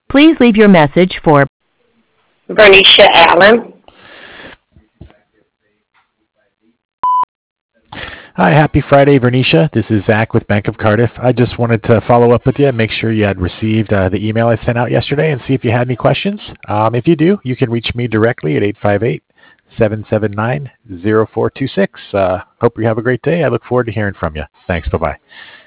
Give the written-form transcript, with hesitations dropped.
Please leave your message for Bernicia Allen. Hi, happy Friday, Vernicia. This is Zach with Bank of Cardiff. I just wanted to follow up with you, make sure you had received the email I sent out yesterday, and see if you had any questions. If you do, you can reach me directly at 858-779-0426. Hope you have a great day. I look forward to hearing from you. Thanks. Bye-bye.